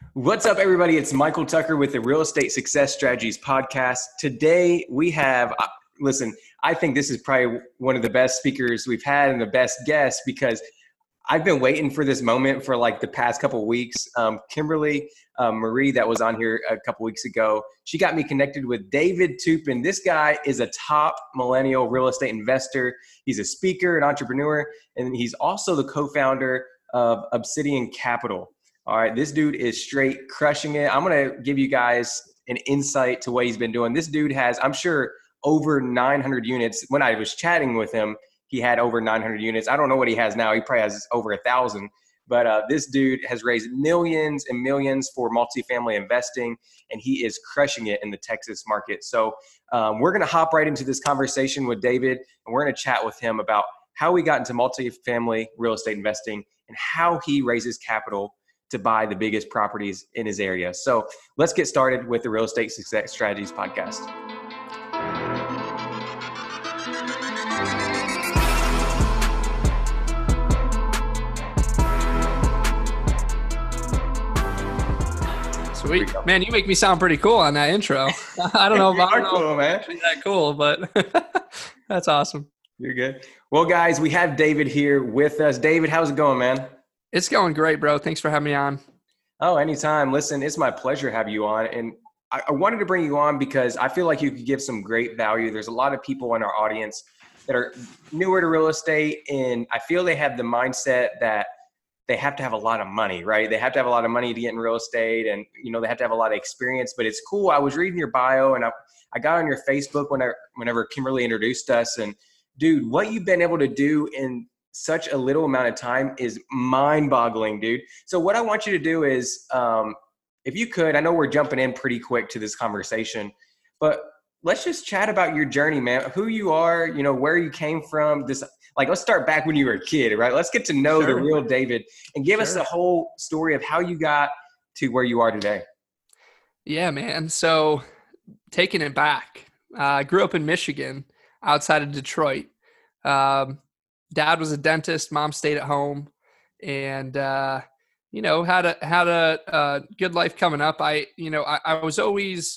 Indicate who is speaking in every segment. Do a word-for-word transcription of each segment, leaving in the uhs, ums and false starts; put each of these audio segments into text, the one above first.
Speaker 1: What's up, everybody? It's Michael Tucker with the Real Estate Success Strategies podcast. Today we have, uh, listen, I think this is probably one of the best speakers we've had and the best guests because I've been waiting for this moment for like the past couple of weeks. Um, Kimberly um, Marie, that was on here a couple weeks ago, she got me connected with David Toupin. This guy is a top millennial real estate investor. He's a speaker, an entrepreneur, and he's also the co-founder of Obsidian Capital. All right, this dude is straight crushing it. I'm going to give you guys an insight to what he's been doing. This dude has, I'm sure, over nine hundred units. When I was chatting with him, he had over nine hundred units. I don't know what he has now. He probably has over a thousand. But uh, this dude has raised millions and millions for multifamily investing, and he is crushing it in the Texas market. So um, we're going to hop right into this conversation with David, and we're going to chat with him about how he got into multifamily real estate investing and how he raises capital to buy the biggest properties in his area. So let's get started with the Real Estate Success Strategies podcast.
Speaker 2: Sweet. Man, you make me sound pretty cool on that intro. I don't know if I'm
Speaker 1: cool, man.
Speaker 2: that cool, but that's awesome.
Speaker 1: You're good. Well, guys, we have David here with us. David, how's it going, man?
Speaker 2: It's going great, bro. Thanks for having me on.
Speaker 1: Oh, anytime. Listen, it's my pleasure to have you on. And I, I wanted to bring you on because I feel like you could give some great value. There's a lot of people in our audience that are newer to real estate, and I feel they have the mindset that they have to have a lot of money, right? They have to have a lot of money to get in real estate, and you know they have to have a lot of experience. But it's cool. I was reading your bio, and I, I got on your Facebook whenever, whenever Kimberly introduced us. And dude, what you've been able to do in such a little amount of time is mind-boggling, dude. So what I want you to do is, um, if you could, I know we're jumping in pretty quick to this conversation, but let's just chat about your journey, man. Who you are, you know, where you came from. This, like, let's start back when you were a kid, right? Let's get to know
Speaker 2: Sure.
Speaker 1: the real David and give
Speaker 2: Sure.
Speaker 1: us the whole story of how you got to where you are today.
Speaker 2: Yeah, man. So taking it back, uh, I grew up in Michigan, outside of Detroit. Um, Dad was a dentist. Mom stayed at home, and uh, you know had a had a, a good life coming up. I you know I, I was always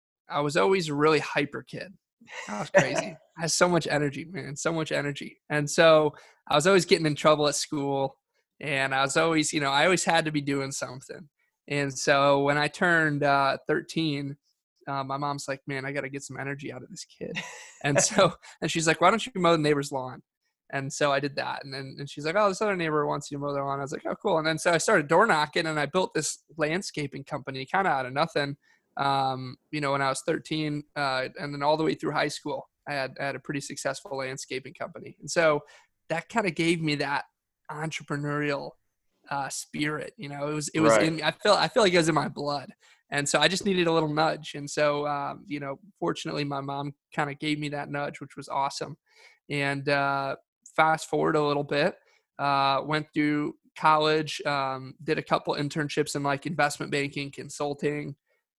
Speaker 2: I was always a really hyper kid. I was crazy. I had so much energy, man, so much energy, and so I was always getting in trouble at school, and I was always you know I always had to be doing something. And so when I turned uh, thirteen. Uh, my mom's like, man, I got to get some energy out of this kid. And so, and she's like, why don't you mow the neighbor's lawn? And so I did that. And then and she's like, oh, this other neighbor wants you to mow their lawn. I was like, oh, cool. And then so I started door knocking, and I built this landscaping company kind of out of nothing. Um, you know, when I was thirteen, uh, and then all the way through high school, I had, I had a pretty successful landscaping company. And so that kind of gave me that entrepreneurial uh, spirit. You know, it was, it was
Speaker 1: Right.
Speaker 2: in me. I feel, I feel like it was in my blood. And so I just needed a little nudge. And so, um, you know, fortunately, my mom kind of gave me that nudge, which was awesome. And uh, fast forward a little bit, uh, went through college, um, did a couple internships in like investment banking, consulting.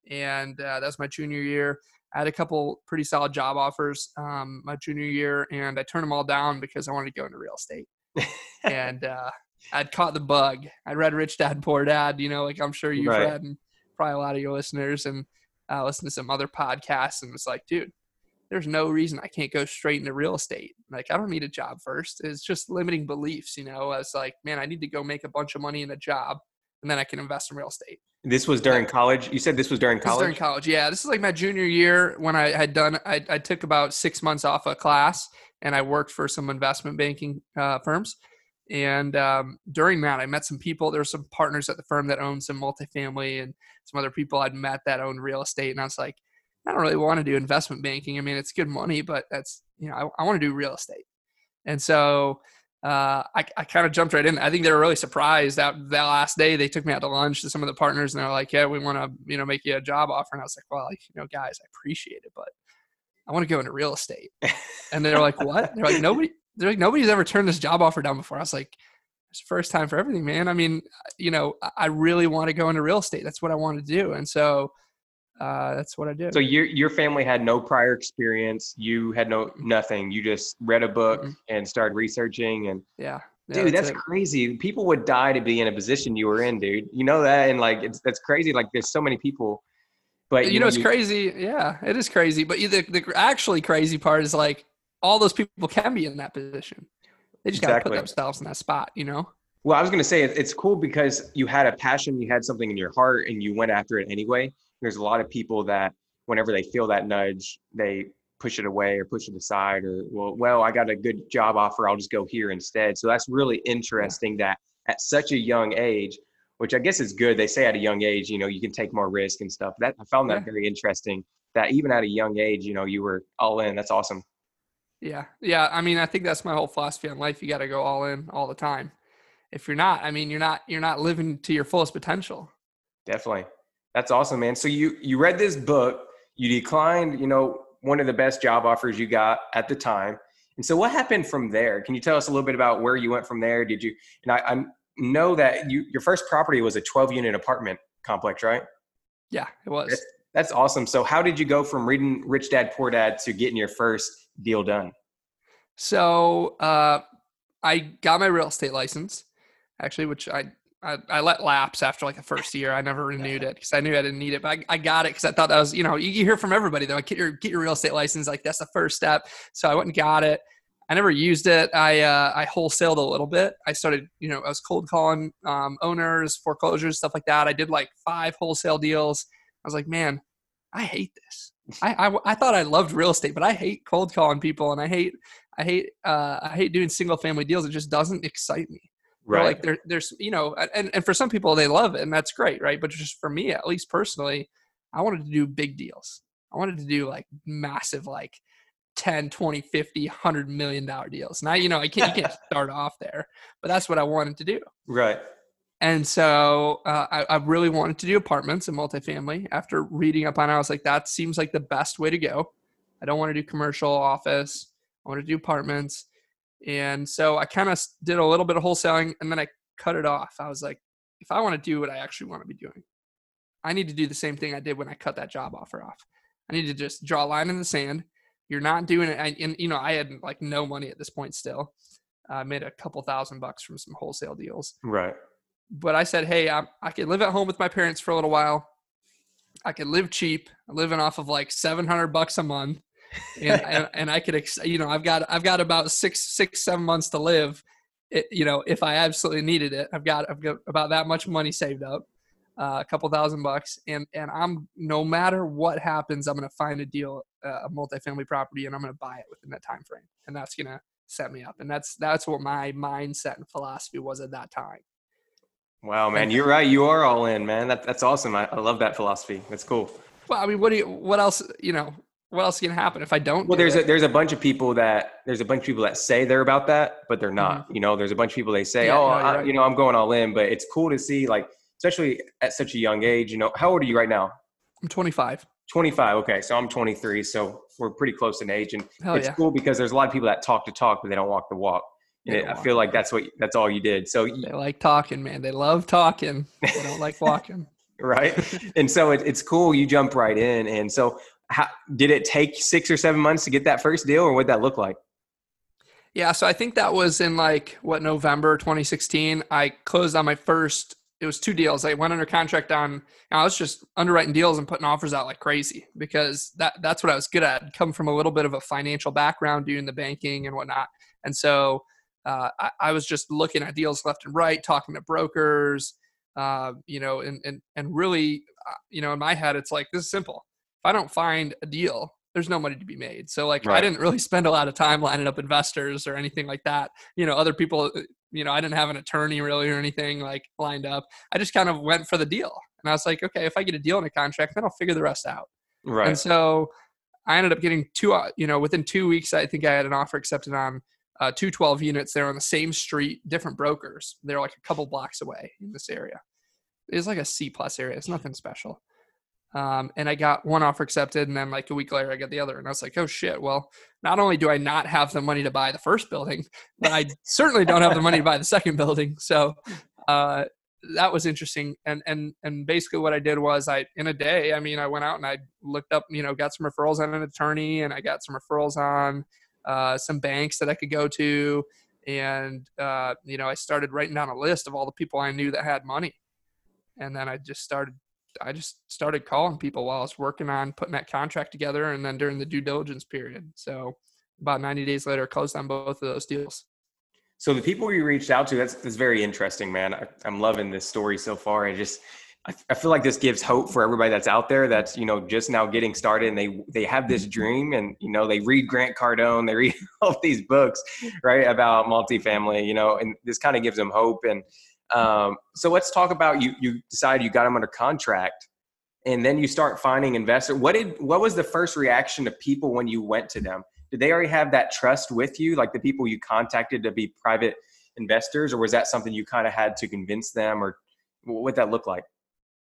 Speaker 2: And uh, that was my junior year. I had a couple pretty solid job offers um, my junior year, and I turned them all down because I wanted to go into real estate. and uh, I'd caught the bug. I read Rich Dad, Poor Dad, you know, like I'm sure you've
Speaker 1: Right.
Speaker 2: read, and probably a lot of your listeners, and uh, listen to some other podcasts, and it's like, dude, there's no reason I can't go straight into real estate. Like, I don't need a job first. It's just limiting beliefs, you know. I was like, man, I need to go make a bunch of money in a job, and then I can invest in real estate.
Speaker 1: This was during college. You said this was during
Speaker 2: This is
Speaker 1: college?
Speaker 2: during college, yeah. This is like my junior year when I had done. I, I took about six months off a class, and I worked for some investment banking uh, firms. And um, during that, I met some people. There were some partners at the firm that owned some multifamily, and some other people I'd met that owned real estate. And I was like, I don't really want to do investment banking. I mean, it's good money, but that's, you know, I, I want to do real estate. And so uh, I, I kind of jumped right in. I think they were really surprised that that last day they took me out to lunch to some of the partners, and they're like, yeah, we want to, you know, make you a job offer. And I was like, well, like, you know, guys, I appreciate it, but I want to go into real estate. And they're like, what? They're like, nobody, they're like, nobody's ever turned this job offer down before. I was like, it's the first time for everything, man. I mean, you know, I really want to go into real estate. That's what I want to do. And so uh, that's what I did.
Speaker 1: So your your family had no prior experience. You had no nothing. You just read a book
Speaker 2: Mm-hmm.
Speaker 1: and started researching. And
Speaker 2: yeah, Yeah,
Speaker 1: Dude,
Speaker 2: that's
Speaker 1: that's
Speaker 2: it.
Speaker 1: crazy. People would die to be in a position you were in, dude. You know that, and like it's that's crazy. Like there's so many people, but you
Speaker 2: You
Speaker 1: know
Speaker 2: know, it's
Speaker 1: you
Speaker 2: crazy. Yeah, it is crazy. But the, the actually crazy part is like all those people can be in that position. They just got to put
Speaker 1: exactly.
Speaker 2: themselves in that spot, you know?
Speaker 1: Well, I was gonna say it, it's cool because you had a passion, you had something in your heart, and you went after it anyway. There's a lot of people that whenever they feel that nudge, they push it away or push it aside, or well, well, I got a good job offer, I'll just go here instead. So that's really
Speaker 2: Yeah.
Speaker 1: interesting that at such a young age, which I guess is good. They say at a young age, you know, you can take more risk and stuff. That I found that
Speaker 2: Yeah.
Speaker 1: very interesting. That even at a young age, you know, you were all in. That's awesome.
Speaker 2: Yeah. Yeah. I mean, I think that's my whole philosophy on life. You got to go all in all the time. If you're not, I mean, you're not, you're not living to your fullest potential.
Speaker 1: Definitely. That's awesome, man. So you you read this book, you declined, you know, one of the best job offers you got at the time. And so what happened from there? Can you tell us a little bit about where you went from there? Did you and I, I know that you your first property was a twelve unit apartment complex, right?
Speaker 2: Yeah, it
Speaker 1: That's
Speaker 2: was.
Speaker 1: that's awesome. So how did you go from reading Rich Dad Poor Dad to getting your first deal done?
Speaker 2: So, uh, I got my real estate license actually, which I, I, I let lapse after like the first year. I never renewed it because I knew I didn't need it, but I, I got it because I thought that was, you know, you, you hear from everybody though, like, get your, get your real estate license. Like that's the first step. So I went and got it. I never used it. I, uh, I wholesaled a little bit. I started, you know, I was cold calling, um, owners, foreclosures, stuff like that. I did like five wholesale deals. I was like, man, I hate this. I, I, I thought I loved real estate, but I hate cold calling people and I hate, I hate, uh, I hate doing single family deals. It just doesn't excite me. They're
Speaker 1: Right.
Speaker 2: like, there, there's, you know, and, and for some people they love it and that's great. Right. But just for me, at least personally, I wanted to do big deals. I wanted to do like massive, like ten, twenty, fifty, one hundred million dollar deals. Now, you know, I can't, you can't start off there, but that's what I wanted to do.
Speaker 1: Right.
Speaker 2: And so uh, I, I really wanted to do apartments and multifamily. After reading up on it, I was like, that seems like the best way to go. I don't want to do commercial office. I want to do apartments. And so I kind of did a little bit of wholesaling and then I cut it off. I was like, if I want to do what I actually want to be doing, I need to do the same thing I did when I cut that job offer off. I need to just draw a line in the sand. You're not doing it. I, and, you know, I had like no money at this point still. I uh, made a couple thousand bucks from some wholesale deals.
Speaker 1: Right.
Speaker 2: But I said, hey, I, I could live at home with my parents for a little while. I could live cheap, living off of like seven hundred bucks a month. And, and, and I could, you know, I've got, I've got about six, six, seven months to live. It, you know, if I absolutely needed it, I've got, I've got about that much money saved up, uh, a couple thousand bucks. And, and I'm, no matter what happens, I'm going to find a deal, uh, a multifamily property, and I'm going to buy it within that time frame. And that's going to set me up. And that's, that's what my mindset and philosophy was at that time.
Speaker 1: Wow, man,
Speaker 2: And,
Speaker 1: you're right. You are all in, man. That, that's awesome. I, I love that philosophy. That's cool.
Speaker 2: well, I mean, what do you, what else, you know, what else can happen if I don't
Speaker 1: Well,
Speaker 2: do
Speaker 1: there's
Speaker 2: it?
Speaker 1: a there's a bunch of people that there's a bunch of people that say they're about that, but they're not.
Speaker 2: Mm-hmm.
Speaker 1: You know, there's a bunch of people they say,
Speaker 2: Yeah,
Speaker 1: oh,
Speaker 2: no, you're
Speaker 1: I,
Speaker 2: right.
Speaker 1: you know, I'm going all in. But it's cool to see, like, especially at such a young age. You know, how old are you right now?
Speaker 2: I'm twenty-five.
Speaker 1: twenty-five. Okay, so I'm twenty-three, so we're pretty close in age, and
Speaker 2: Hell
Speaker 1: it's
Speaker 2: yeah.
Speaker 1: cool because there's a lot of people that talk to talk, but they don't walk the walk. And it, I feel like that's what that's all you did. So
Speaker 2: They like talking, man. They love talking. They don't like walking.
Speaker 1: right, and so it, it's cool. You jump right in, and so. How, did it take six or seven months to get that first deal, or what that look like?
Speaker 2: Yeah, so I think that was in like what November twenty sixteen. I closed on my first. It was two deals. I went under contract on. I was just underwriting deals and putting offers out like crazy because that that's what I was good at. I'd come from a little bit of a financial background, doing the banking and whatnot, and so uh, I, I was just looking at deals left and right, talking to brokers, uh, you know, and and and really, uh, you know, in my head, it's like this is simple. If I don't find a deal, there's no money to be made. So like,
Speaker 1: Right.
Speaker 2: I didn't really spend a lot of time lining up investors or anything like that. You know, other people, you know, I didn't have an attorney really or anything like lined up. I just kind of went for the deal. And I was like, okay, if I get a deal in a contract, then I'll figure the rest out.
Speaker 1: Right.
Speaker 2: And so I ended up getting two, uh, you know, within two weeks, I think I had an offer accepted on uh, two twelve units. They're on the same street, different brokers. They're like a couple blocks away in this area. It's like a C plus area. It's nothing special. Um, and I got one offer accepted, and then like a week later, I got the other. And I was like, oh shit, well, not only do I not have the money to buy the first building, but I certainly don't have the money to buy the second building. So uh, that was interesting. And and and basically what I did was I, in a day, I mean, I went out and I looked up, you know, got some referrals on an attorney, and I got some referrals on uh, some banks that I could go to. And, uh, you know, I started writing down a list of all the people I knew that had money. And then I just started, I just started calling people while I was working on putting that contract together. And then during the due diligence period. So about ninety days later, I closed on both of those deals.
Speaker 1: So the people you reached out to, that's, that's very interesting, man. I, I'm loving this story so far. I just, I, I feel like this gives hope for everybody that's out there that's, you know, just now getting started, and they, they have this dream, and, you know, they read Grant Cardone, they read all these books, right, about multifamily, you know, and this kind of gives them hope. And um, so let's talk about, you, you decided you got them under contract, and then you start finding investors. What did, what was the first reaction of people when you went to them? Did they already have that trust with you, like the people you contacted to be private investors, or was that something you kind of had to convince them, or what did that look like?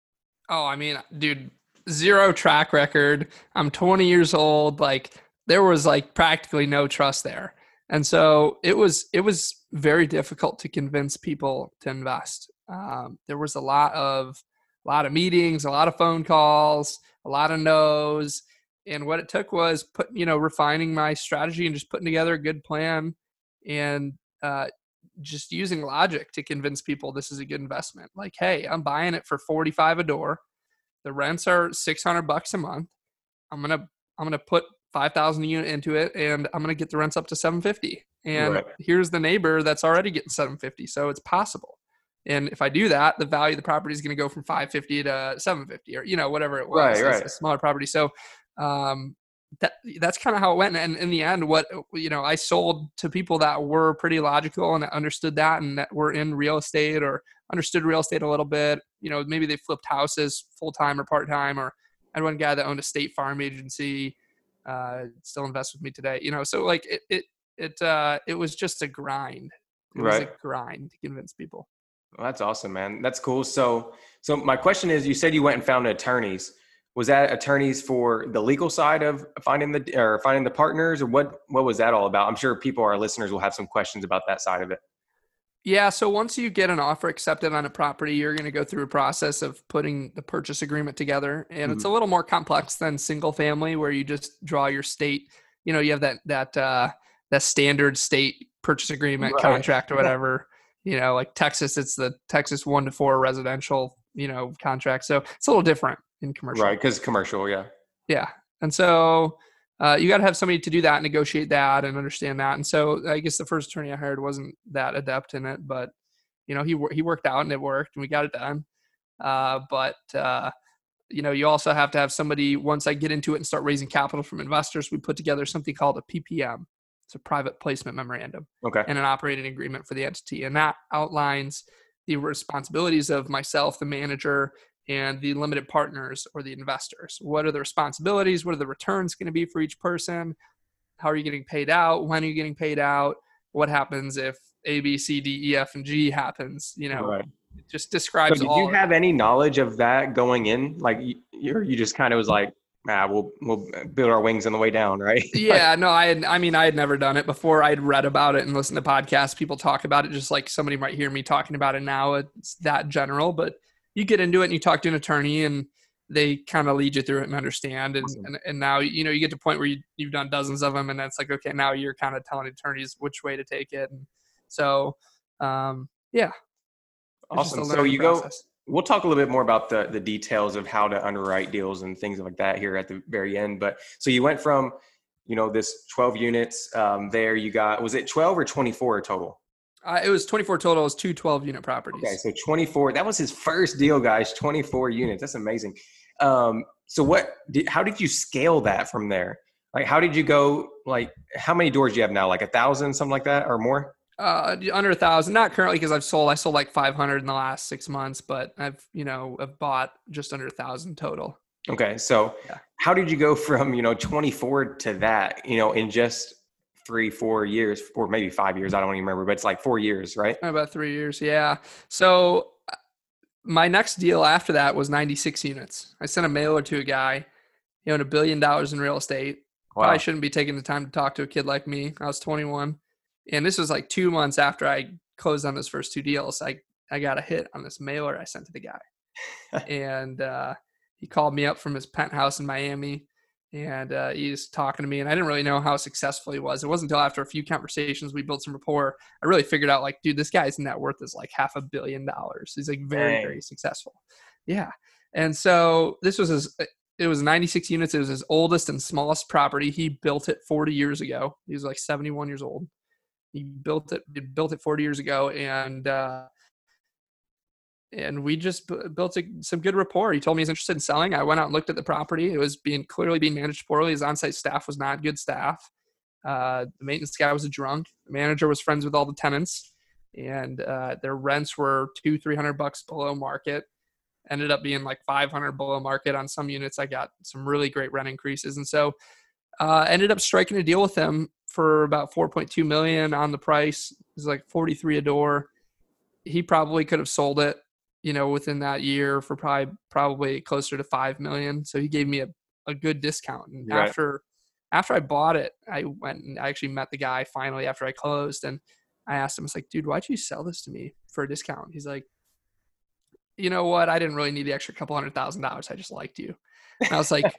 Speaker 2: Oh, I mean, dude, zero track record. I'm twenty years old. Like, there was like practically no trust there. And so it was, it was very difficult to convince people to invest. Um, there was a lot of, a lot of meetings, a lot of phone calls, a lot of no's. And what it took was put, you know, refining my strategy and just putting together a good plan, and uh, just using logic to convince people this is a good investment. Like, hey, I'm buying it for forty-five a door. The rents are six hundred bucks a month. I'm going to, I'm going to put five thousand a unit into it, and I'm going to get the rents up to seven fifty. And
Speaker 1: Right.
Speaker 2: here's the neighbor that's already getting seven fifty. So it's possible. And if I do that, the value of the property is going to go from five fifty to seven fifty, or, you know, whatever it was.
Speaker 1: Right,
Speaker 2: It's
Speaker 1: right.
Speaker 2: a smaller property. So um, that that's kind of how it went. And in the end, what, you know, I sold to people that were pretty logical and that understood that, and that were in real estate or understood real estate a little bit. You know, maybe they flipped houses full-time or part-time, or I had one guy that owned a state farm agency, uh, still invests with me today, you know? So like it, it, it, uh, it was just a grind. It was a
Speaker 1: Right.
Speaker 2: grind to convince people.
Speaker 1: Well, that's awesome, man. That's cool. So, so my question is, you said you went and found attorneys. Was that attorneys for the legal side of finding the, or finding the partners, or what, what was that all about? I'm sure people, our listeners, will have some questions about that side of it.
Speaker 2: Yeah. So once you get an offer accepted on a property, you're going to go through a process of putting the purchase agreement together. And it's a
Speaker 1: Mhm.
Speaker 2: little more complex than single family, where you just draw your state, you know, you have that, that, uh, that standard state purchase agreement
Speaker 1: Right.
Speaker 2: contract or whatever, you know, like Texas, it's the Texas one to four residential, you know, contract. So it's a little different in commercial.
Speaker 1: Right. Cause commercial. Yeah.
Speaker 2: Yeah. And so uh, you got to have somebody to do that, negotiate that, and understand that. And so I guess the first attorney I hired wasn't that adept in it, but, you know, he, he worked out and it worked and we got it done. Uh, but, uh, you know, you also have to have somebody, once I get into it and start raising capital from investors, we put together something called a P P M. It's a private placement memorandum,
Speaker 1: Okay.
Speaker 2: and an operating agreement for the entity. And that outlines the responsibilities of myself, the manager, and the limited partners or the investors. What are the responsibilities? What are the returns going to be for each person? How are you getting paid out? When are you getting paid out? What happens if A, B, C, D, E, F, and G happens? You know,
Speaker 1: Right.
Speaker 2: it just
Speaker 1: So
Speaker 2: describes
Speaker 1: did you
Speaker 2: all of
Speaker 1: have
Speaker 2: it.
Speaker 1: any knowledge of that going in? Like you, you you just kind of was like, ah, we'll, we'll build our wings on the way down. Right. Like,
Speaker 2: Yeah, no, I had, I mean, I had never done it before. I'd read about it and listened to podcasts. People talk about it, just like somebody might hear me talking about it now. It's that general, but you get into it and you talk to an attorney and they kind of lead you through it and understand. And,
Speaker 1: awesome.
Speaker 2: and, and now, you know, you get to a point where you, you've done dozens of them, and it's like, okay, now you're kind of telling attorneys which way to take it. And so, um, yeah, it's just a
Speaker 1: Awesome. So
Speaker 2: learning
Speaker 1: you go,
Speaker 2: process.
Speaker 1: we'll talk a little bit more about the, the details of how to underwrite deals and things like that here at the very end. But so you went from, you know, this twelve units um, there, you got, was it twelve or twenty-four total?
Speaker 2: Uh, it was twenty-four total. It was two twelve unit
Speaker 1: Okay.
Speaker 2: properties.
Speaker 1: So twenty-four, that was his first deal, guys, twenty-four units. That's amazing. Um, so what, did, how did you scale that from there? Like, how did you go, like, how many doors do you have now? Like a thousand, something like that, or more?
Speaker 2: Uh, under a thousand, not currently, because I've sold, I sold like five hundred in the last six months, but I've, you know, I've bought just under a thousand total.
Speaker 1: Okay. So
Speaker 2: Yeah.
Speaker 1: how did you go from, you know, twenty-four to that, you know, in just three, four years, or maybe five years? I don't even remember, but it's like four years, right?
Speaker 2: About three years. Yeah. So uh, my next deal after that was ninety-six units. I sent a mailer to a guy, he owned a billion dollars in real estate. Probably
Speaker 1: Wow.
Speaker 2: shouldn't be taking the time to talk to a kid like me. I was twenty-one. And this was like two months after I closed on those first two deals. I, I got a hit on this mailer I sent to the guy. And uh, he called me up from his penthouse in Miami. And uh, he's talking to me, and I didn't really know how successful he was. It wasn't until after a few conversations, we built some rapport, I really figured out, like, dude, this guy's net worth is like half a billion dollars. He's like very,
Speaker 1: Dang.
Speaker 2: very successful. Yeah. And so this was his, it was ninety-six units. It was his oldest and smallest property. He built it forty years ago. He was like seventy-one years old. He built it, he built it forty years ago. And, uh, and we just b- built a, some good rapport. He told me he's interested in selling. I went out and looked at the property. It was being clearly being managed poorly. His on-site staff was not good staff. Uh, the maintenance guy was a drunk. The manager was friends with all the tenants, and uh, their rents were two, three hundred bucks below market. Ended up being like five hundred below market on some units. I got some really great rent increases, and so uh, ended up striking a deal with him for about four point two million on the price. It was like forty-three a door. He probably could have sold it, you know, within that year for probably probably closer to five million. So he gave me a, a good discount. And
Speaker 1: Right.
Speaker 2: after after I bought it, I went and I actually met the guy finally after I closed, and I asked him, I was like, dude, why'd you sell this to me for a discount? He's like, you know what? I didn't really need the extra couple hundred thousand dollars. I just liked you. And I was like,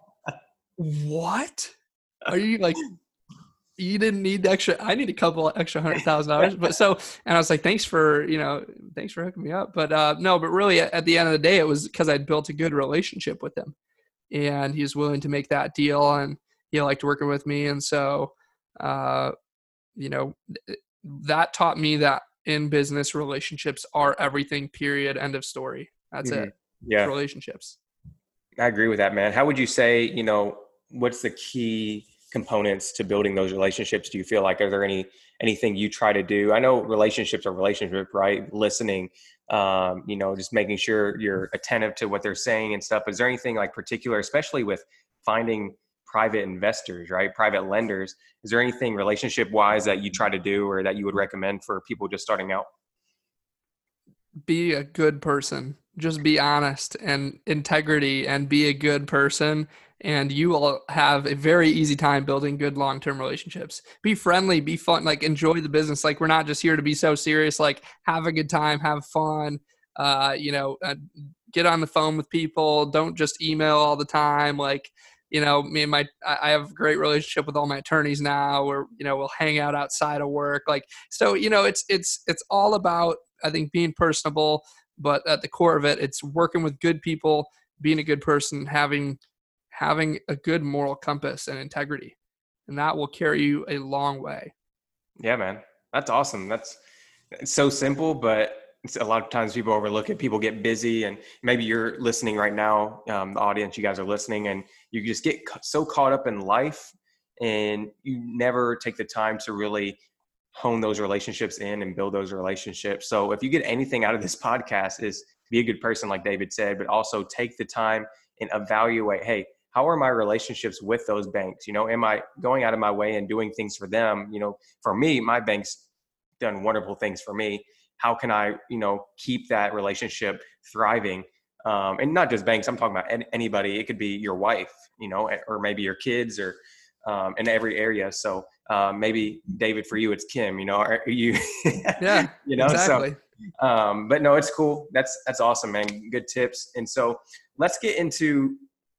Speaker 2: what? Are you like, you didn't need the extra, I need a couple extra hundred thousand dollars. But so, and I was like, thanks for, you know, thanks for hooking me up. But uh, no, but really at the end of the day, it was because I'd built a good relationship with him, and he was willing to make that deal, and he liked working with me. And so, uh, you know, that taught me that in business, relationships are everything, period, end of story. That's
Speaker 1: Mhm.
Speaker 2: it.
Speaker 1: Yeah.
Speaker 2: Relationships.
Speaker 1: I agree with that, man. How would you say, you know, what's the key components to building those relationships? Do you feel like, are there any, anything you try to do? I know relationships are relationship, right? Listening, um, you know, just making sure you're attentive to what they're saying and stuff. Is there anything like particular, especially with finding private investors, right? Private lenders. Is there anything relationship wise that you try to do or that you would recommend for people just starting out?
Speaker 2: Be a good person. Just be honest and integrity and be a good person. And you will have a very easy time building good long-term relationships. Be friendly, be fun, like enjoy the business. Like, we're not just here to be so serious, like have a good time, have fun, uh, you know, uh, get on the phone with people. Don't just email all the time. Like, you know, me and my, I have a great relationship with all my attorneys now, where, you know, we'll hang out outside of work. Like, so, you know, it's, it's, it's all about, I think, being personable, but at the core of it, it's working with good people, being a good person, having, having a good moral compass and integrity, and that will carry you a long way.
Speaker 1: Yeah, man, that's awesome. That's, it's so simple, but it's a lot of times people overlook it. People get busy, and maybe you're listening right now, um, the audience, you guys are listening, and you just get so caught up in life and you never take the time to really hone those relationships in and build those relationships. So if you get anything out of this podcast, is be a good person, like David said, but also take the time and evaluate, hey, how are my relationships with those banks? You know, am I going out of my way and doing things for them? You know, for me, my bank's done wonderful things for me. How can I, you know, keep that relationship thriving? Um, and not just banks, I'm talking about anybody. It could be your wife, you know, or maybe your kids, or um, in every area. So um, maybe David, for you, it's Kim, you know, are you,
Speaker 2: Yeah,
Speaker 1: you know,
Speaker 2: exactly.
Speaker 1: so, um, but no, it's cool. That's, that's awesome, man. Good tips. And so let's get into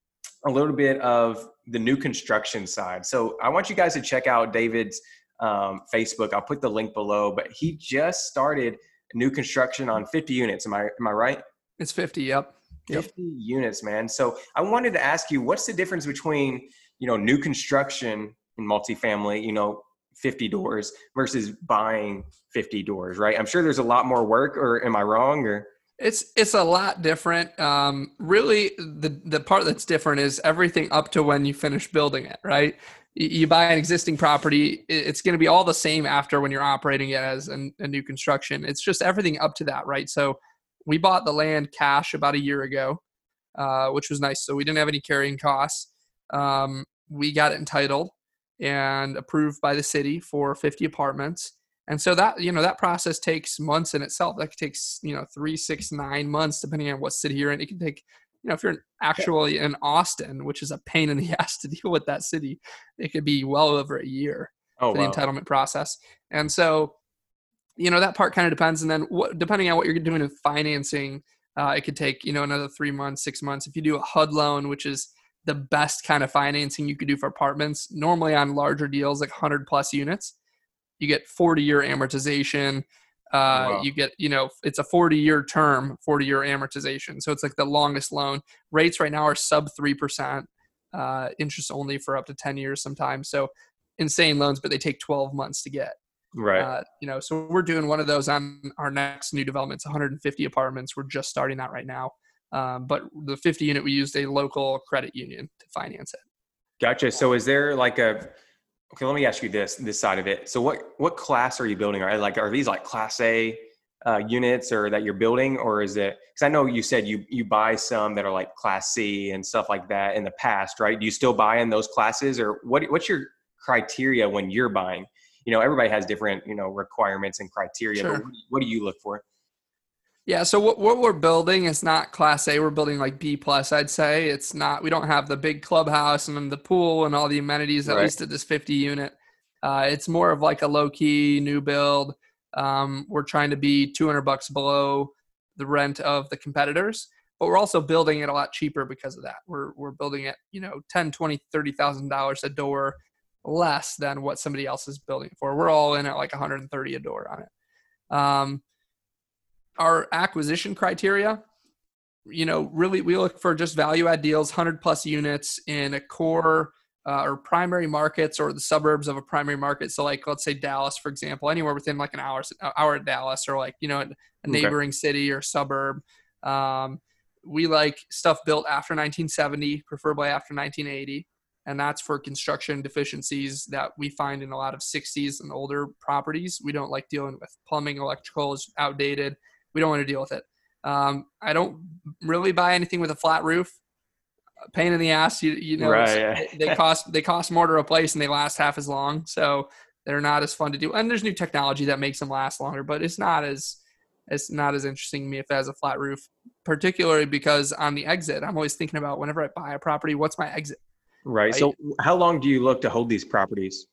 Speaker 1: a little bit of the new construction side. So I want you guys to check out David's um, Facebook. I'll put the link below, but he just started new construction on fifty units. Am I, am I right?
Speaker 2: It's fifty. Yep. Yep.
Speaker 1: fifty units, man. So I wanted to ask you, what's the difference between, you know, new construction in multifamily, you know, fifty doors versus buying fifty doors, right? I'm sure there's a lot more work, or am I wrong? Or
Speaker 2: It's it's a lot different. Um, really, the the part that's different is everything up to when you finish building it, right? You, you buy an existing property, it's going to be all the same after when you're operating it as an, a new construction. It's just everything up to that, right? So we bought the land cash about a year ago, uh, which was nice. So we didn't have any carrying costs. Um, we got it entitled and approved by the city for fifty apartments. And so that, you know, that process takes months in itself. That takes, you know, three, six, nine months, depending on what city you're in. It can take, you know, if you're actually in Austin, which is a pain in the ass to deal with that city, it could be well over a year
Speaker 1: oh,
Speaker 2: for the
Speaker 1: wow.
Speaker 2: entitlement process. And so, you know, that part kind of depends. And then what, depending on what you're doing with financing, uh, it could take, you know, another three months, six months. If you do a H U D loan, which is the best kind of financing you could do for apartments. Normally on larger deals, like one hundred plus units, you get forty year amortization. Uh,
Speaker 1: Wow.
Speaker 2: you get, you know, it's a forty year term, forty year amortization. So it's like the longest loan. Rates right now are sub three percent, uh, interest only for up to ten years sometimes. So insane loans, but they take twelve months to get.
Speaker 1: Right.
Speaker 2: Uh, you know, so we're doing one of those on our next new developments, one hundred fifty apartments. We're just starting that right now. Um, but the fifty unit, we used a local credit union to finance it.
Speaker 1: Gotcha. So is there like a, okay, let me ask you this, this side of it. So what, what class are you building? Are like, are these like class A uh, units or that you're building, or is it, cause I know you said you, you buy some that are like class C and stuff like that in the past, right? Do you still buy in those classes, or what, what's your criteria when you're buying? You know, everybody has different, you know, requirements and criteria,
Speaker 2: Sure.
Speaker 1: but what, what do you look for?
Speaker 2: Yeah. So what, what we're building is not class A. We're building like B plus, I'd say. It's not, we don't have the big clubhouse and then the pool and all the amenities, at
Speaker 1: Right.
Speaker 2: least at this fifty unit. Uh, it's more of like a low key new build. Um, we're trying to be two hundred bucks below the rent of the competitors, but we're also building it a lot cheaper because of that. We're, we're building it, you know, ten, twenty, thirty thousand dollars a door less than what somebody else is building for. We're all in at like one hundred thirty a door on it. Um, our acquisition criteria, you know, really we look for just value add deals, one hundred plus units in a core uh, or primary markets or the suburbs of a primary market. So like, let's say Dallas, for example, anywhere within like an hour, hour of Dallas, or like, you know, a neighboring okay. city or suburb. Um, we like stuff built after nineteen seventy, preferably after nineteen eighty. And that's for construction deficiencies that we find in a lot of sixties and older properties. We don't like dealing with plumbing, electrical is outdated. We don't want to deal with it. Um, I don't really buy anything with a flat roof. Pain in the ass, you, you know,
Speaker 1: right, yeah.
Speaker 2: they, they cost they cost more to replace and they last half as long. So they're not as fun to do. And there's new technology that makes them last longer, but it's not as it's not as interesting to me if it has a flat roof, particularly because on the exit, I'm always thinking about whenever I buy a property, what's my exit?
Speaker 1: Right. right? So how long do you look to hold these properties?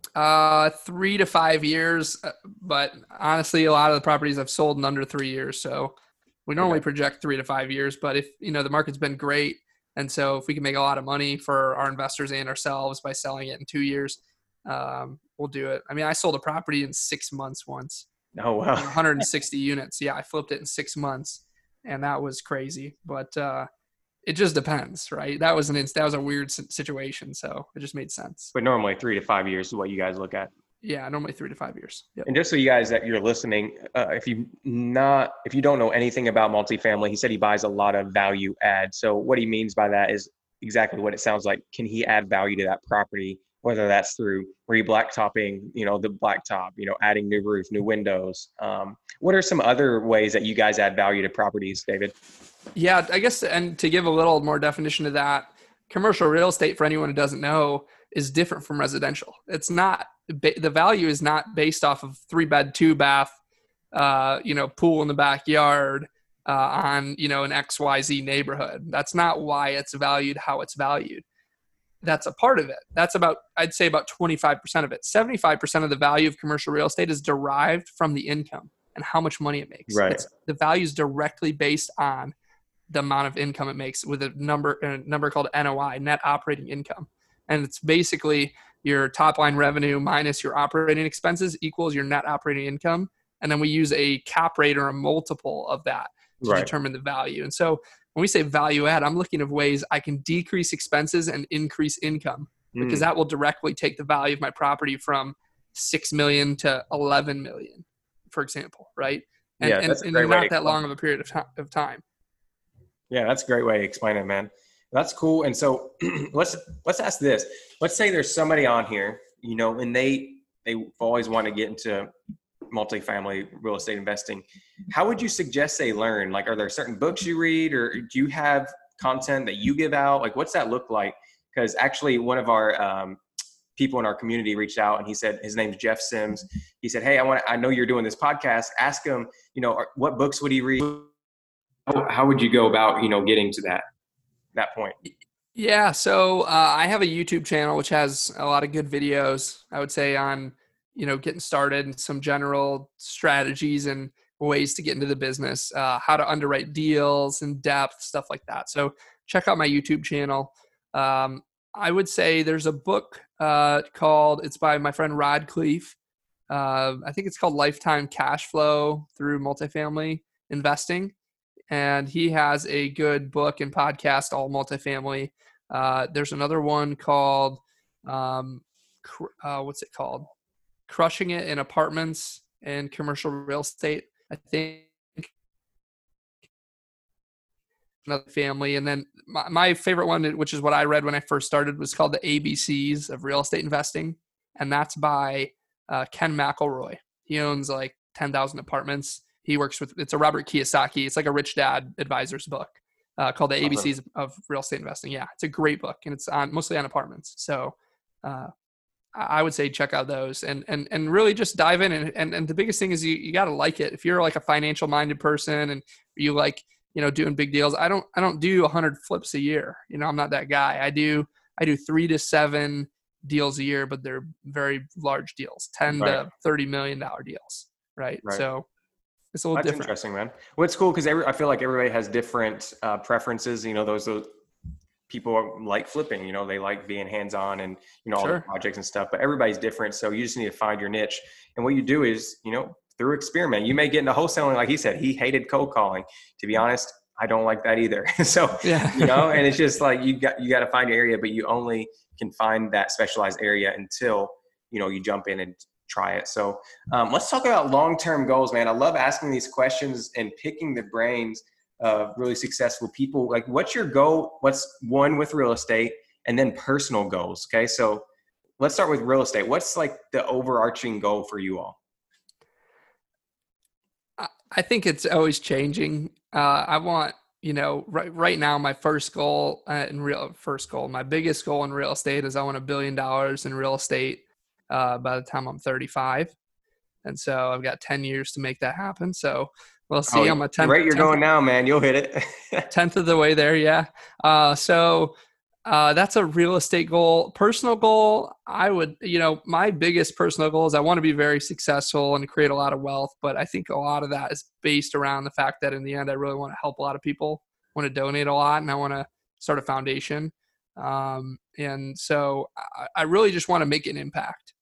Speaker 2: Uh, three to five years, but honestly, a lot of the properties I've sold in under three years. So we normally okay. project three to five years, but if, you know, the market's been great. And so if we can make a lot of money for our investors and ourselves by selling it in two years, um, we'll do it. I mean, I sold a property in six months once.
Speaker 1: Oh, wow.
Speaker 2: one hundred sixty units. Yeah. I flipped it in six months and that was crazy, but, uh, it just depends, right? That was an that was a weird situation, so it just made sense.
Speaker 1: But normally three to five years is what you guys look at.
Speaker 2: Yeah, normally three to five years. Yep.
Speaker 1: And just so you guys that you're listening, uh, if you not if you don't know anything about multifamily, he said he buys a lot of value add. So what he means by that is exactly what it sounds like. Can he add value to that property? Whether that's through re-blacktopping, you know, the blacktop, you know, adding new roof, new windows. Um, what are some other ways that you guys add value to properties, David?
Speaker 2: Yeah, I guess, and to give a little more definition to that, commercial real estate, for anyone who doesn't know, is different from residential. It's not, the value is not based off of three bed, two bath, uh, you know, pool in the backyard uh, on, you know, an X Y Z neighborhood. That's not why it's valued how it's valued. That's a part of it. That's about, I'd say about twenty-five percent of it. seventy-five percent of the value of commercial real estate is derived from the income and how much money it makes.
Speaker 1: Right.
Speaker 2: It's, the value is directly based on the amount of income it makes with a number, a number called N O I, net operating income. And it's basically your top line revenue minus your operating expenses equals your net operating income. And then we use a cap rate or a multiple of that to
Speaker 1: right.
Speaker 2: determine the value. And so when we say value add, I'm looking at ways I can decrease expenses and increase income mm. because that will directly take the value of my property from six million to eleven million, for example. Right. And,
Speaker 1: yeah,
Speaker 2: and, and not that long of a period of, t- of time.
Speaker 1: Yeah, that's a great way to explain it, man. That's cool. And so let's let's ask this. Let's say there's somebody on here, you know, and they they've always want to get into multifamily real estate investing. How would you suggest they learn? Like, are there certain books you read, or do you have content that you give out? Like, what's that look like? Because actually, one of our um, people in our community reached out, and he said his name's Jeff Sims. He said, "Hey, I want I know you're doing this podcast. Ask him, you know, what books would he read?" How would you go about, you know, getting to that, that point?
Speaker 2: Yeah. So uh, I have a YouTube channel, which has a lot of good videos, I would say, on, you know, getting started and some general strategies and ways to get into the business, uh, how to underwrite deals in depth, stuff like that. So check out my YouTube channel. Um, I would say there's a book uh, called, it's by my friend Rod Cleef. Uh, I think it's called Lifetime Cash Flow Through Multifamily Investing. And he has a good book and podcast, all multifamily. Uh, there's another one called, um, cr- uh, what's it called? Crushing It in Apartments and Commercial Real Estate. I think another family. And then my, my favorite one, which is what I read when I first started, was called The A B Cs of Real Estate Investing. And that's by uh, Ken McElroy. He owns like ten thousand apartments. He works with, it's a Robert Kiyosaki. It's like a rich dad advisor's book uh, called The A B Cs of Real Estate Investing. Yeah, it's a great book, and it's on mostly on apartments. So uh, I would say check out those and and and really just dive in. And and, and the biggest thing is you, you got to like it. If you're like a financial minded person and you like, you know, doing big deals, I don't I don't do one hundred flips a year. You know, I'm not that guy. I do I do three to seven deals a year, but they're very large deals, ten right. to thirty million dollar deals. Right? right. So it's a little
Speaker 1: That's
Speaker 2: different.
Speaker 1: Interesting, man. Well, it's cool because every I feel like everybody has different uh, preferences. You know, those those people like flipping. You know, they like being hands on and you know all
Speaker 2: sure.
Speaker 1: the projects and stuff. But everybody's different, so you just need to find your niche. And what you do is, you know, through experiment, you may get into wholesaling. Like he said, he hated cold calling. To be honest, I don't like that either. so yeah. you know, and it's just like you got you got to find your area, but you only can find that specialized area until you know you jump in and try it. So um, let's talk about long-term goals, man. I love asking these questions and picking the brains of really successful people. Like, what's your goal? What's one with real estate, and then personal goals? Okay, so let's start with real estate. What's like the overarching goal for you all?
Speaker 2: I think it's always changing. Uh, I want, you know, right right now, my first goal uh, in real first goal, my biggest goal in real estate is I want a billion dollars in real estate uh, by the time I'm thirty-five. And so I've got ten years to make that happen. So we'll see.
Speaker 1: Oh,
Speaker 2: I'm a tenth.
Speaker 1: Right, you're
Speaker 2: tenth,
Speaker 1: going now, man. You'll hit it.
Speaker 2: tenth of the way there. Yeah. Uh, so uh, that's a real estate goal. Personal goal, I would, you know, my biggest personal goal is I want to be very successful and create a lot of wealth. But I think a lot of that is based around the fact that in the end, I really want to help a lot of people, want to donate a lot, and I want to start a foundation. Um, and so I, I really just want to make an impact.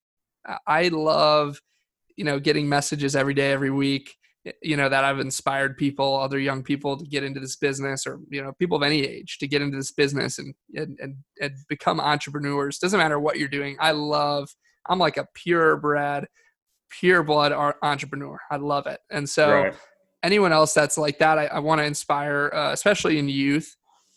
Speaker 2: I love, you know, getting messages every day, every week, you know, that I've inspired people, other young people to get into this business, or, you know, people of any age to get into this business and, and, and, and become entrepreneurs. Doesn't matter what you're doing. I love, I'm like a purebred, pure blood entrepreneur. I love it. And so right. anyone else that's like that, I, I want to inspire, uh, especially in youth.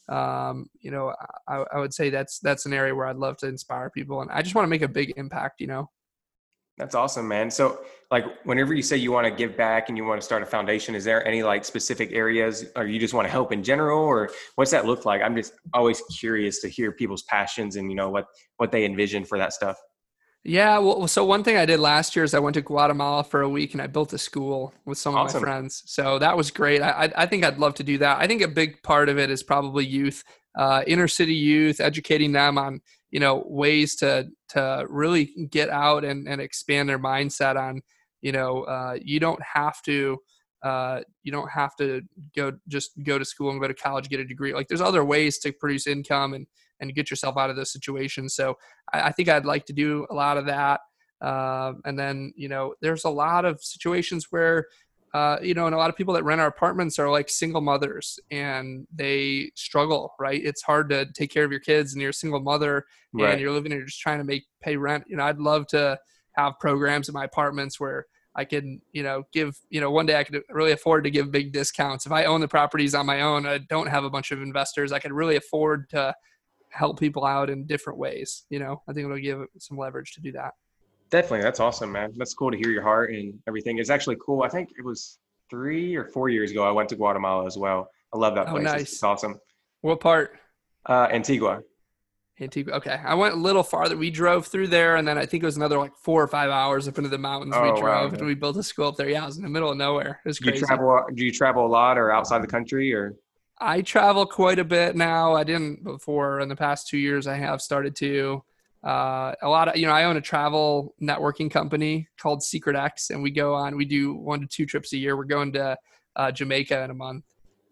Speaker 2: Um, you know, I, I would say that's, that's an area where I'd love to inspire people. And I just want to make a big impact, you know.
Speaker 1: That's awesome, man. So like whenever you say you want to give back and you want to start a foundation, is there any like specific areas, or you just want to help in general, or what's that look like? I'm just always curious to hear people's passions and, you know, what, what they envision for that stuff.
Speaker 2: Yeah. Well, so one thing I did last year is I went to Guatemala for a week and I built a school with some
Speaker 1: Awesome.
Speaker 2: of my friends. So that was great. I, I think I'd love to do that. I think a big part of it is probably youth, uh, inner city youth, educating them on, you know, ways to, to really get out and, and expand their mindset on, you know, uh, you don't have to, uh, you don't have to go, just go to school and go to college, get a degree. Like there's other ways to produce income and, and get yourself out of those situations. So I, I think I'd like to do a lot of that. Uh, and then, you know, there's a lot of situations where, uh, you know, and a lot of people that rent our apartments are like single mothers and they struggle, right? It's hard to take care of your kids and you're a single mother right. and you're living and you're just trying to make, pay rent. You know, I'd love to have programs in my apartments where I can, you know, give, you know, one day I could really afford to give big discounts. If I own the properties on my own, I don't have a bunch of investors, I could really afford to help people out in different ways. You know, I think it'll give some leverage to do that.
Speaker 1: Definitely. That's awesome, man. That's cool to hear your heart and everything. It's actually cool. I think it was three or four years ago, I went to Guatemala as well. I love that place. Oh, nice. It's awesome.
Speaker 2: What part?
Speaker 1: Uh, Antigua.
Speaker 2: Antigua. Okay. I went a little farther. We drove through there, and then I think it was another like four or five hours up into the mountains. Oh, we drove wow, and we built a school up there. Yeah, it was in the middle of nowhere. It was crazy.
Speaker 1: Do you travel, do you travel a lot or outside the country or?
Speaker 2: I travel quite a bit now. I didn't before. In the past two years, I have started to. Uh, a lot of, you know, I own a travel networking company called Secret X, and we go on, we do one to two trips a year. We're going to uh, Jamaica in a month.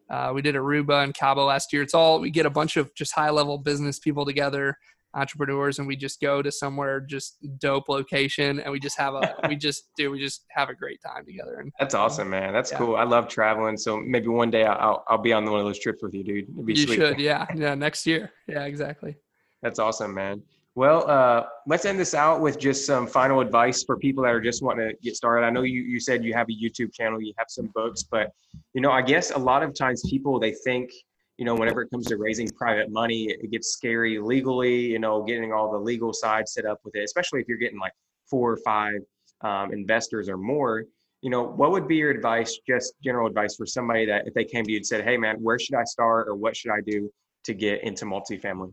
Speaker 2: Uh, we did Aruba and Cabo last year. It's all, we get a bunch of just high level business people together, entrepreneurs, and we just go to somewhere just dope location, and we just have a we just do we just have a great time together. And
Speaker 1: That's awesome, man. That's
Speaker 2: yeah.
Speaker 1: cool. I love traveling, so maybe one day I'll I'll be on one of those trips with you, dude. It'd be
Speaker 2: you
Speaker 1: sweet.
Speaker 2: should, yeah, yeah, next year, yeah, exactly.
Speaker 1: That's awesome, man. Well, uh, let's end this out with just some final advice for people that are just wanting to get started. I know you you said you have a YouTube channel, you have some books, but you know, I guess a lot of times people, they think, you know, whenever it comes to raising private money, it gets scary legally, you know, getting all the legal side set up with it, especially if you're getting like four or five um, investors or more. You know, what would be your advice, just general advice for somebody that if they came to you and said, hey, man, where should I start or what should I do to get into multifamily?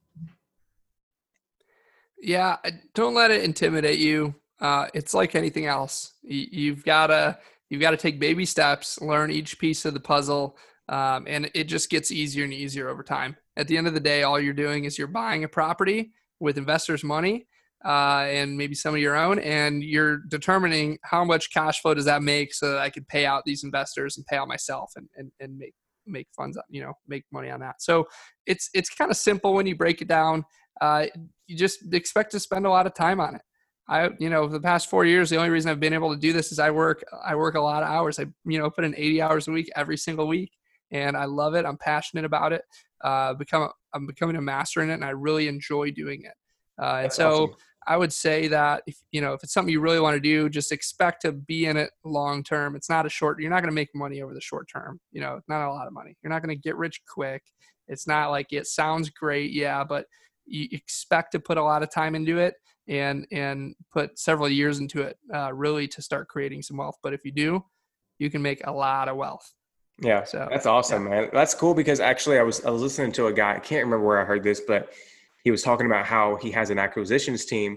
Speaker 2: Yeah, don't let it intimidate you. Uh, it's like anything else. You, you've got to you've got to take baby steps, learn each piece of the puzzle. Um, and it just gets easier and easier over time. At the end of the day, all you're doing is you're buying a property with investors' money uh, and maybe some of your own, and you're determining how much cash flow does that make so that I could pay out these investors and pay out myself and, and, and make make funds, you know, make money on that. So it's it's kind of simple when you break it down. Uh, you just expect to spend a lot of time on it. I, you know, the past four years, the only reason I've been able to do this is I work I work a lot of hours. I, you know, put in eighty hours a week every single week. And I love it. I'm passionate about it. Uh, become I'm becoming a master in it, and I really enjoy doing it. Uh, and
Speaker 1: That's
Speaker 2: so
Speaker 1: awesome.
Speaker 2: I would say that if you know if it's something you really want to do, just expect to be in it long term. It's not a short. You're not going to make money over the short term. You know, not a lot of money. You're not going to get rich quick. It's not like it sounds great, yeah, but you expect to put a lot of time into it and and put several years into it, uh, really to start creating some wealth. But if you do, you can make a lot of wealth.
Speaker 1: Yeah,
Speaker 2: So
Speaker 1: that's awesome, yeah. man. That's cool because actually I was I was listening to a guy, I can't remember where I heard this, but he was talking about how he has an acquisitions team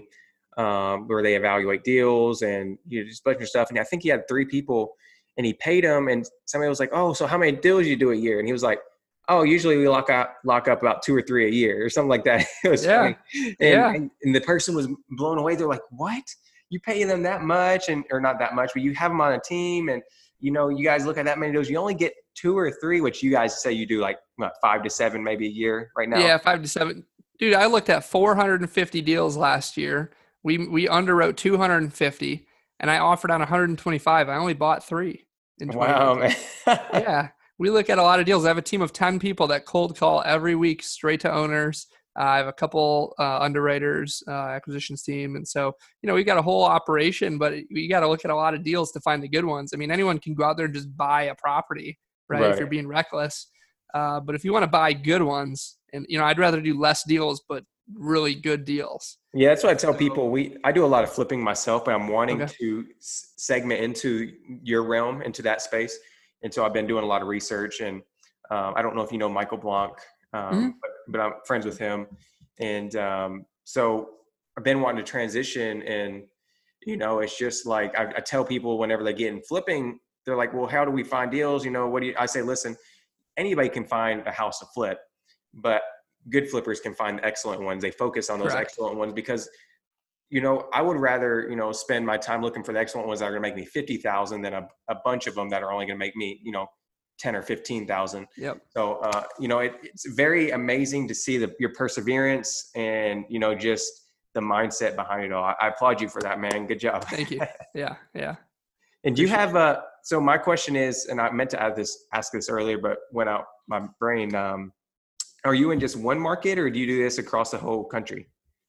Speaker 1: um, where they evaluate deals and you know, just a bunch of stuff. And I think he had three people and he paid them, and somebody was like, oh, so how many deals you do a year? And he was like, oh, usually we lock up, lock up about two or three a year or something like that. It was
Speaker 2: yeah.
Speaker 1: funny. And,
Speaker 2: yeah.
Speaker 1: and, and the person was blown away. They're like, what? You pay them that much? And or not that much, but you have them on a team and you know, you guys look at that many deals, you only get two or three, which you guys say you do like what, five to seven maybe a year right now.
Speaker 2: Yeah, five to seven. Dude, I looked at four hundred fifty deals last year. We we underwrote two hundred fifty, and I offered on one hundred twenty-five. I only bought three. In
Speaker 1: wow, man.
Speaker 2: Yeah, we look at a lot of deals. I have a team of ten people that cold call every week straight to owners. Uh, I have a couple uh, underwriters, uh, acquisitions team. And so, you know, we got a whole operation, but we got to look at a lot of deals to find the good ones. I mean, anyone can go out there and just buy a property, right? right. If you're being reckless. Uh, but if you want to buy good ones, and, you know, I'd rather do less deals, but really good deals.
Speaker 1: Yeah, that's what I tell people. We I do a lot of flipping myself, but I'm wanting
Speaker 2: okay.
Speaker 1: to segment into your realm, into that space. And so I've been doing a lot of research. And um, I don't know if you know Michael Blanc. Um, mm-hmm. but, but I'm friends with him. And um, so I've been wanting to transition and, you know, it's just like, I, I tell people whenever they get in flipping, they're like, well, how do we find deals? You know, what do you, I say, listen, anybody can find a house to flip, but good flippers can find excellent ones. They focus on those Correct. excellent ones because, you know, I would rather, you know, spend my time looking for the excellent ones that are going to make me fifty thousand than a, a bunch of them that are only going to make me, you know, ten or fifteen thousand.
Speaker 2: Yep.
Speaker 1: So, uh, you know, it, it's very amazing to see the, your perseverance and, you know, just the mindset behind it all. I, I applaud you for that, man. Good job.
Speaker 2: Thank you. Yeah. Yeah.
Speaker 1: And do you have a, so my question is, and I meant to add this, ask this earlier, but went out my brain. Um, are you in just one market or do you do this across the whole country?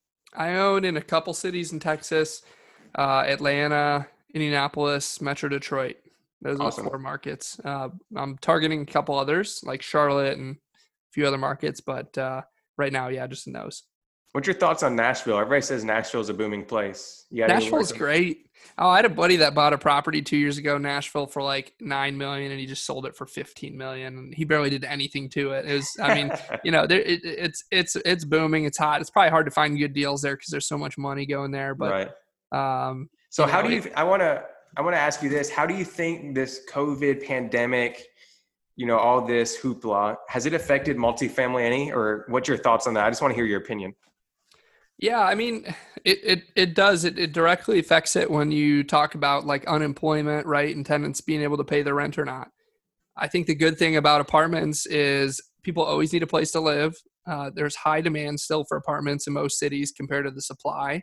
Speaker 2: I own in a couple cities in Texas, uh, Atlanta, Indianapolis, Metro Detroit. Those are awesome. the four markets. Uh, I'm targeting a couple others like Charlotte and a few other markets, but uh, right now, yeah, just in those.
Speaker 1: What's your thoughts on Nashville? Everybody says Nashville is a booming place.
Speaker 2: Nashville's great. Oh, I had a buddy that bought a property two years ago in Nashville for like nine million dollars and he just sold it for fifteen million dollars and he barely did anything to it. It was, I mean, you know, there, it, it's, it's, it's booming. It's hot. It's probably hard to find good deals there because there's so much money going there, but,
Speaker 1: right.
Speaker 2: um,
Speaker 1: so how know, do you, I want to, I want to ask you this. How do you think this COVID pandemic, you know, all this hoopla, has it affected multifamily any, or what's your thoughts on that? I just want to hear your opinion.
Speaker 2: Yeah, I mean, it it, it does. It, it directly affects it when you talk about like unemployment, right, and tenants being able to pay their rent or not. I think the good thing about apartments is people always need a place to live. Uh, there's high demand still for apartments in most cities compared to the supply.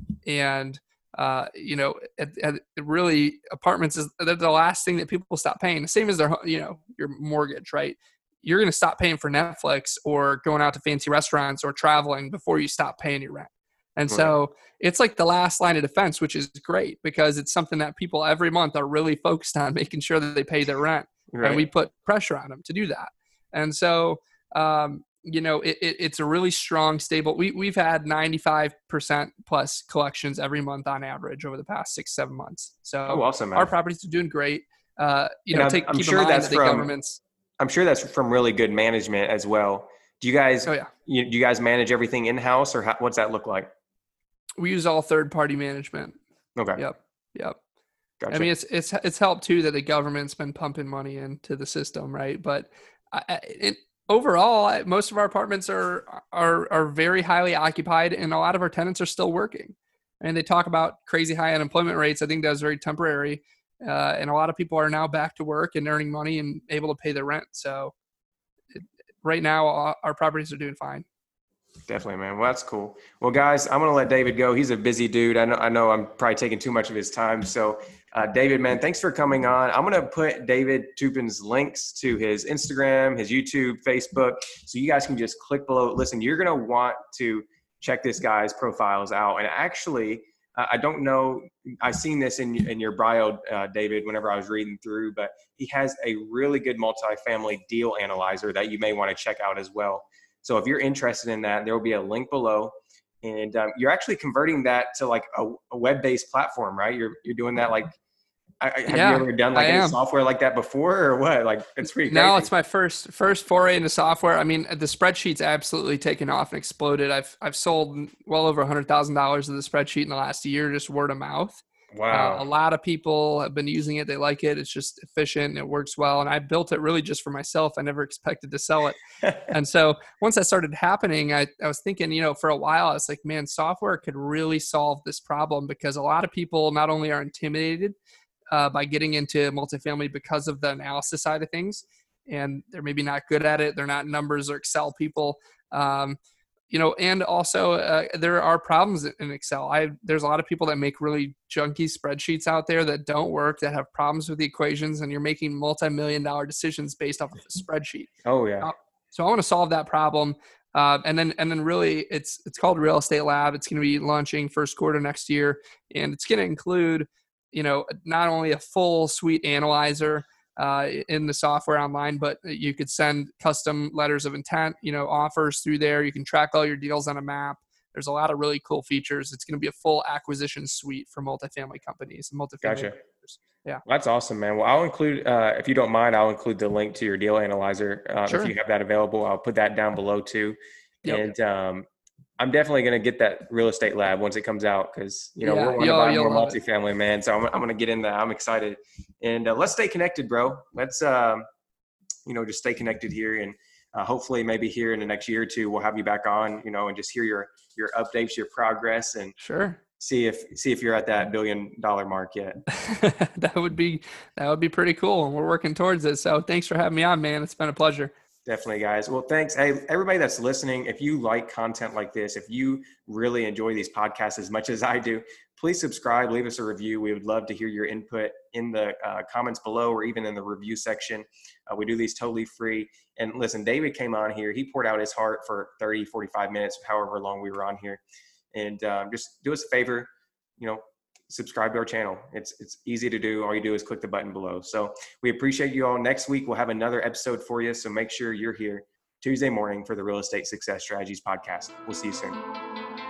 Speaker 2: And, uh, you know, it, it really apartments is they're the last thing that people stop paying. The same as their, you know, your mortgage, right? You're going to stop paying for Netflix or going out to fancy restaurants or traveling before you stop paying your rent. And so it's like the last line of defense, which is great because it's something that people every month are really focused on making sure that they pay their rent. Right. And we put pressure on them to do that. And so, um, you know, it, it, it's a really strong, stable. We, we've had ninety-five percent plus collections every month on average over the past six, seven months. So
Speaker 1: oh, awesome, man.
Speaker 2: Our properties are doing great. Uh, you
Speaker 1: and
Speaker 2: know,
Speaker 1: I'm,
Speaker 2: take,
Speaker 1: I'm
Speaker 2: keep
Speaker 1: sure
Speaker 2: in mind
Speaker 1: that's
Speaker 2: that the
Speaker 1: from,
Speaker 2: government's.
Speaker 1: I'm sure that's from really good management as well. Do you guys,
Speaker 2: oh, yeah.
Speaker 1: you, do you guys manage everything in-house or how, what's that look like?
Speaker 2: We use all third-party management.
Speaker 1: Okay.
Speaker 2: Yep. Yep.
Speaker 1: Gotcha.
Speaker 2: I mean, it's it's it's helped too that the government's been pumping money into the system, right? But I, it, overall, I, most of our apartments are are are very highly occupied, and a lot of our tenants are still working. And they talk about crazy high unemployment rates. I think that's very temporary, uh, and a lot of people are now back to work and earning money and able to pay their rent. So, it, right now, our, our properties are doing fine.
Speaker 1: Definitely, man. Well, that's cool. Well, guys, I'm going to let David go. He's a busy dude. I know, I know I'm probably taking too much of his time. So, uh, David, man, thanks for coming on. I'm going to put David Toupin's links to his Instagram, his YouTube, Facebook, so you guys can just click below. Listen, you're going to want to check this guy's profiles out. And actually, uh, I don't know, I seen this in, in your bio, uh, David, whenever I was reading through, but he has a really good multifamily deal analyzer that you may want to check out as well. So if you're interested in that, there will be a link below, and um, you're actually converting that to like a, a web-based platform, right? You're you're doing that like, I, have
Speaker 2: yeah,
Speaker 1: you ever done like
Speaker 2: I
Speaker 1: any
Speaker 2: am.
Speaker 1: software like that before, or what? Like it's pretty crazy.
Speaker 2: No, it's my first first foray into software. I mean, the spreadsheet's absolutely taken off and exploded. I've I've sold well over a hundred thousand dollars of the spreadsheet in the last year, just word of mouth.
Speaker 1: Wow.
Speaker 2: Uh, a lot of people have been using it. They like it. It's just efficient and it works well. And I built it really just for myself. I never expected to sell it. And so once that started happening, I, I was thinking, you know, for a while, I was like, man, software could really solve this problem because a lot of people not only are intimidated uh, by getting into multifamily because of the analysis side of things, and they're maybe not good at it. They're not numbers or Excel people. Um, You know, and also uh, there are problems in Excel. I there's a lot of people that make really junky spreadsheets out there that don't work, that have problems with the equations, and you're making multi-million dollar decisions based off of a spreadsheet.
Speaker 1: Oh yeah.
Speaker 2: Uh, so I want to solve that problem, uh, and then and then really it's it's called Real Estate Lab. It's going to be launching first quarter next year, and it's going to include, you know, not only a full suite analyzer Uh, in the software online, but you could send custom letters of intent, you know, offers through there. You can track all your deals on a map. There's a lot of really cool features. It's going to be a full acquisition suite for multifamily companies and multifamily.
Speaker 1: Gotcha.
Speaker 2: Owners. Yeah.
Speaker 1: That's awesome, man. Well, I'll include, uh, if you don't mind, I'll include the link to your deal analyzer. Uh,
Speaker 2: Sure.
Speaker 1: If you have that available, I'll put that down below too.
Speaker 2: Yep.
Speaker 1: And, um, I'm definitely going to get that Real Estate Lab once it comes out because, you know,
Speaker 2: Yeah,
Speaker 1: we're wanting to
Speaker 2: you'll-
Speaker 1: buy
Speaker 2: you'll
Speaker 1: more
Speaker 2: love it.
Speaker 1: multifamily, man. So I'm, I'm going to get in that. I'm excited. And uh, let's stay connected, bro. Let's, um, you know, just stay connected here. And uh, hopefully maybe here in the next year or two, we'll have you back on, you know, and just hear your your updates, your progress, and
Speaker 2: Sure.
Speaker 1: see if see if you're at that billion dollar mark yet.
Speaker 2: that would be that would be pretty cool. And we're working towards it. So thanks for having me on, man. It's been a pleasure.
Speaker 1: Definitely, guys. Well, thanks. Hey, everybody that's listening, if you like content like this, if you really enjoy these podcasts as much as I do, please subscribe, leave us a review. We would love to hear your input in the uh, comments below or even in the review section. Uh, we do these totally free. And listen, David came on here. He poured out his heart for thirty, forty-five minutes, however long we were on here. And um, just do us a favor, you know, subscribe to our channel. It's it's easy to do. All you do is click the button below. So we appreciate you all. Next week, we'll have another episode for you. So make sure you're here Tuesday morning for the Real Estate Success Strategies podcast. We'll see you soon.